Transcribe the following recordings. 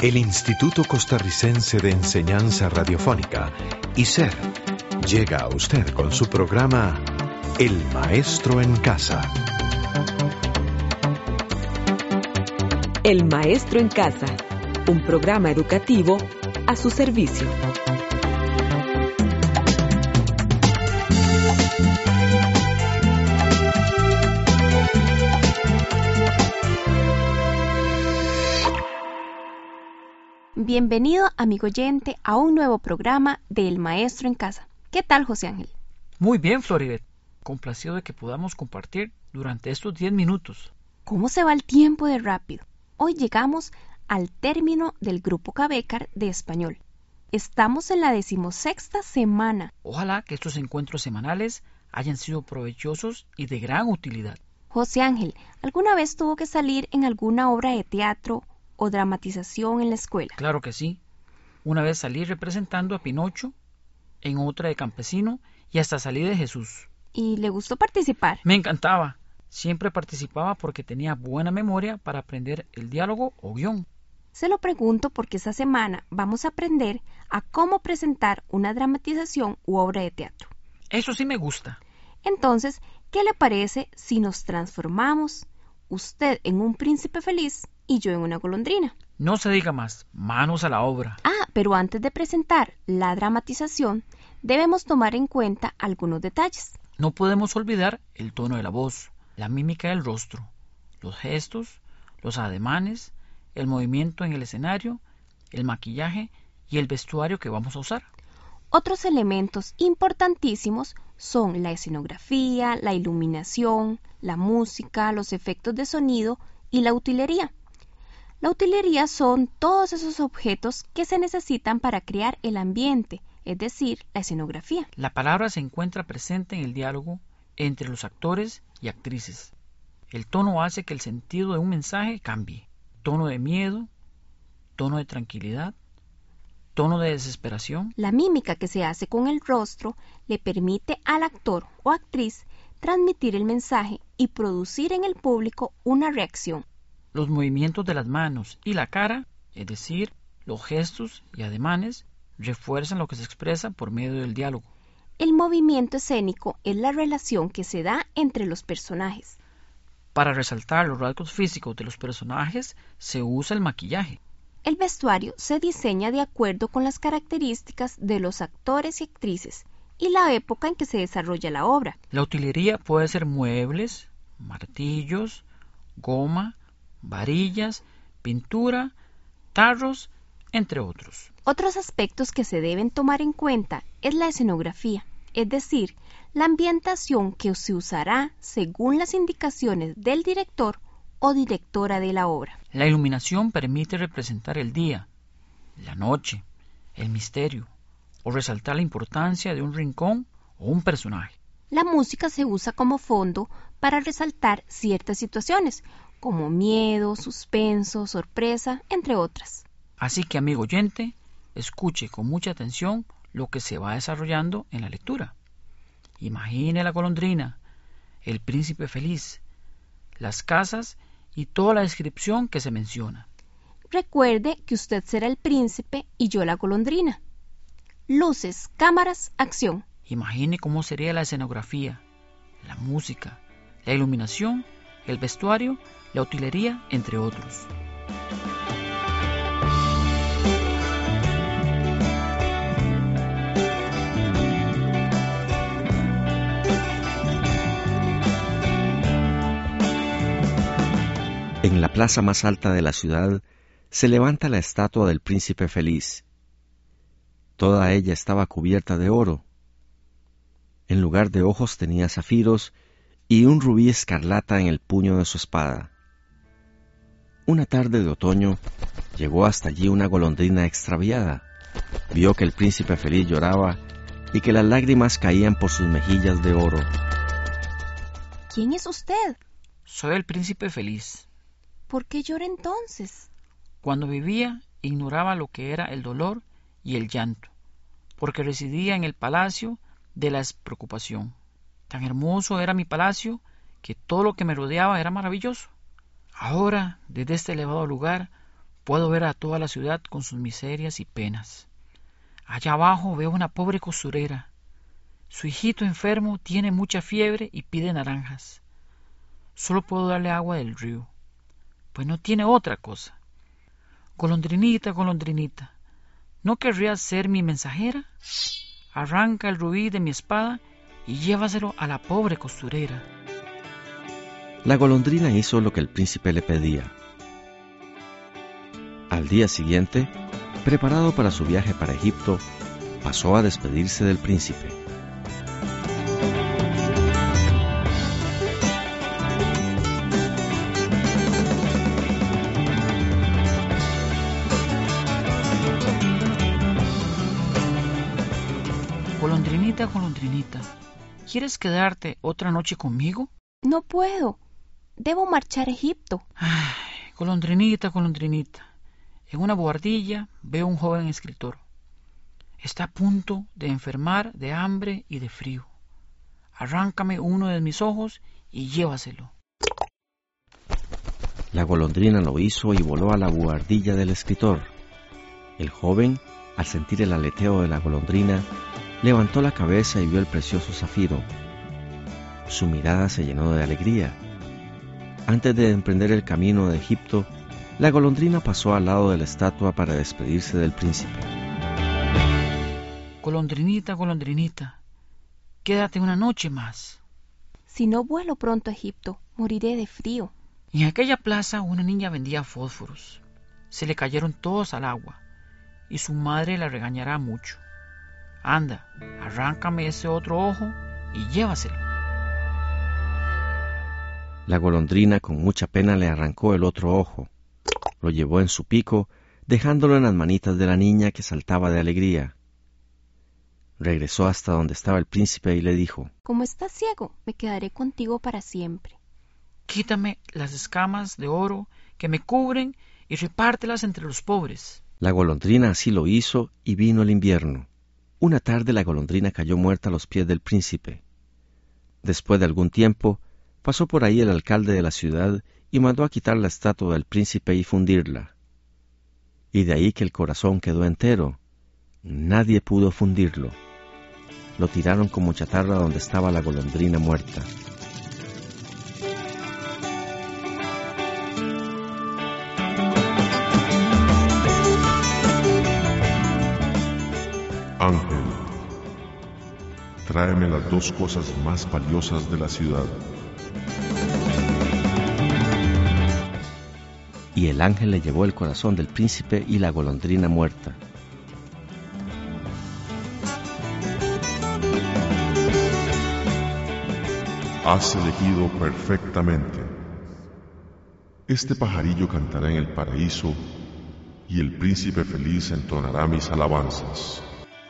El Instituto Costarricense de Enseñanza Radiofónica, ICER, llega a usted con su programa El Maestro en Casa. El Maestro en Casa, un programa educativo a su servicio. Bienvenido, amigo oyente, a un nuevo programa de El Maestro en Casa. ¿Qué tal, José Ángel? Muy bien, Floribet. Complacido de que podamos compartir durante estos 10 minutos. ¿Cómo se va el tiempo de rápido? Hoy llegamos al término del Grupo Cabecar de Español. Estamos en la 16ª semana. Ojalá que estos encuentros semanales hayan sido provechosos y de gran utilidad. José Ángel, ¿alguna vez tuvo que salir en alguna obra de teatro o dramatización en la escuela? Claro que sí. Una vez salí representando a Pinocho, en otra de Campesino y hasta salí de Jesús. ¿Y le gustó participar? Me encantaba. Siempre participaba porque tenía buena memoria para aprender el diálogo o guión. Se lo pregunto porque esta semana vamos a aprender a cómo presentar una dramatización u obra de teatro. Eso sí me gusta. Entonces, ¿qué le parece si nos transformamos, usted en un príncipe feliz y yo en una golondrina? No se diga más, manos a la obra. Pero antes de presentar la dramatización, debemos tomar en cuenta algunos detalles. No podemos olvidar el tono de la voz, la mímica del rostro, los gestos, los ademanes, el movimiento en el escenario, el maquillaje y el vestuario que vamos a usar. Otros elementos importantísimos son la escenografía, la iluminación, la música, los efectos de sonido y la utilería. La utilería son todos esos objetos que se necesitan para crear el ambiente, es decir, la escenografía. La palabra se encuentra presente en el diálogo entre los actores y actrices. El tono hace que el sentido de un mensaje cambie. Tono de miedo, tono de tranquilidad, tono de desesperación. La mímica que se hace con el rostro le permite al actor o actriz transmitir el mensaje y producir en el público una reacción. Los movimientos de las manos y la cara, es decir, los gestos y ademanes, refuerzan lo que se expresa por medio del diálogo. El movimiento escénico es la relación que se da entre los personajes. Para resaltar los rasgos físicos de los personajes se usa el maquillaje. El vestuario se diseña de acuerdo con las características de los actores y actrices y la época en que se desarrolla la obra. La utilería puede ser muebles, martillos, goma, varillas, pintura, tarros, entre otros. Otros aspectos que se deben tomar en cuenta es la escenografía, es decir, la ambientación que se usará según las indicaciones del director o directora de la obra. La iluminación permite representar el día, la noche, el misterio, o resaltar la importancia de un rincón o un personaje. La música se usa como fondo para resaltar ciertas situaciones, como miedo, suspenso, sorpresa, entre otras. Así que, amigo oyente, escuche con mucha atención lo que se va desarrollando en la lectura. Imagine la golondrina, el príncipe feliz, las casas y toda la descripción que se menciona. Recuerde que usted será el príncipe y yo la golondrina. Luces, cámaras, acción. Imagine cómo sería la escenografía, la música, la iluminación, el vestuario, la utilería, entre otros. En la plaza más alta de la ciudad se levanta la estatua del príncipe feliz. Toda ella estaba cubierta de oro. En lugar de ojos tenía zafiros y un rubí escarlata en el puño de su espada. Una tarde de otoño llegó hasta allí una golondrina extraviada. Vio que el príncipe feliz lloraba y que las lágrimas caían por sus mejillas de oro. ¿Quién es usted? Soy el príncipe feliz. ¿Por qué llora entonces? Cuando vivía, ignoraba lo que era el dolor y el llanto, porque residía en el palacio de la despreocupación. Tan hermoso era mi palacio que todo lo que me rodeaba era maravilloso. Ahora, desde este elevado lugar, Puedo ver a toda la ciudad con sus miserias y penas. Allá abajo veo una pobre costurera. Su hijito enfermo tiene mucha fiebre y pide naranjas. Solo puedo darle agua del río, pues no tiene otra cosa. Golondrinita, golondrinita, ¿no querrías ser mi mensajera? Arranca el rubí de mi espada y llévaselo a la pobre costurera. La golondrina hizo lo que el príncipe le pedía. Al día siguiente, preparado para su viaje para Egipto, pasó a despedirse del príncipe. Golondrinita, golondrinita, ¿quieres quedarte otra noche conmigo? No puedo. Debo marchar a Egipto. Ay, golondrinita, golondrinita, en una buhardilla veo un joven escritor. Está a punto de enfermar de hambre y de frío. Arráncame uno de mis ojos y llévaselo. La golondrina lo hizo y voló a la buhardilla del escritor. El joven, al sentir el aleteo de la golondrina, levantó la cabeza y vio el precioso zafiro. Su mirada se llenó de alegría. Antes de emprender el camino de Egipto, la golondrina pasó al lado de la estatua para despedirse del príncipe. Golondrinita, golondrinita, quédate una noche más. Si no vuelo pronto a Egipto, moriré de frío. En aquella plaza una niña vendía fósforos. Se le cayeron todos al agua y su madre la regañará mucho. Anda, arráncame ese otro ojo y llévaselo. La golondrina con mucha pena le arrancó el otro ojo. Lo llevó en su pico, dejándolo en las manitas de la niña que saltaba de alegría. Regresó hasta donde estaba el príncipe y le dijo: Como estás ciego, me quedaré contigo para siempre. Quítame las escamas de oro que me cubren y repártelas entre los pobres. La golondrina así lo hizo y vino el invierno. Una tarde la golondrina cayó muerta a los pies del príncipe. Después de algún tiempo, pasó por ahí el alcalde de la ciudad y mandó a quitar la estatua del príncipe y fundirla. Y de ahí que el corazón quedó entero. Nadie pudo fundirlo. Lo tiraron como chatarra donde estaba la golondrina muerta. Ángel, tráeme las dos cosas más valiosas de la ciudad. Y el ángel le llevó el corazón del príncipe y la golondrina muerta. Has elegido perfectamente. Este pajarillo cantará en el paraíso y el príncipe feliz entonará mis alabanzas.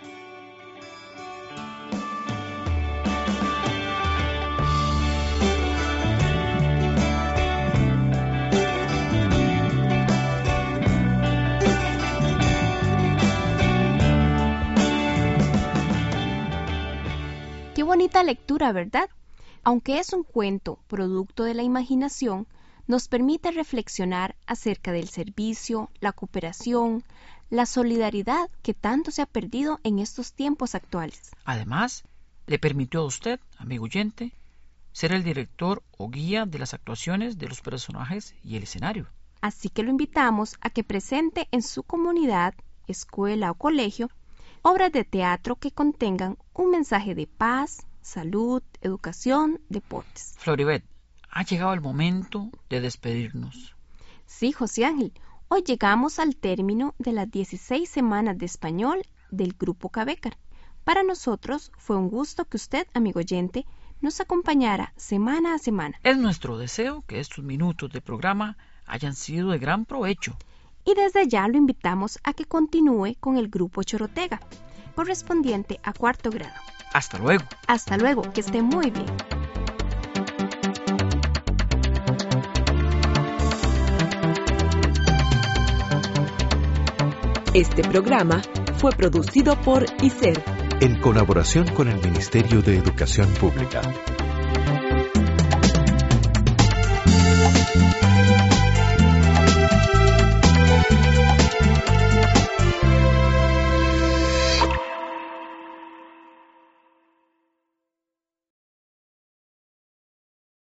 Qué bonita lectura, ¿verdad? Aunque es un cuento producto de la imaginación, nos permite reflexionar acerca del servicio, la cooperación, la solidaridad que tanto se ha perdido en estos tiempos actuales. Además, le permitió a usted, amigo oyente, ser el director o guía de las actuaciones de los personajes y el escenario. Así que lo invitamos a que presente en su comunidad, escuela o colegio obras de teatro que contengan un mensaje de paz, salud, educación, deportes. Floribet, ha llegado el momento de despedirnos. Sí, José Ángel, hoy llegamos al término de las 16 semanas de español del Grupo Cabecar. Para nosotros fue un gusto que usted, amigo oyente, nos acompañara semana a semana. Es nuestro deseo que estos minutos de programa hayan sido de gran provecho. Y desde ya lo invitamos a que continúe con el Grupo Chorotega, correspondiente a 4º grado. Hasta luego. Hasta luego, que esté muy bien. Este programa fue producido por ICER, en colaboración con el Ministerio de Educación Pública.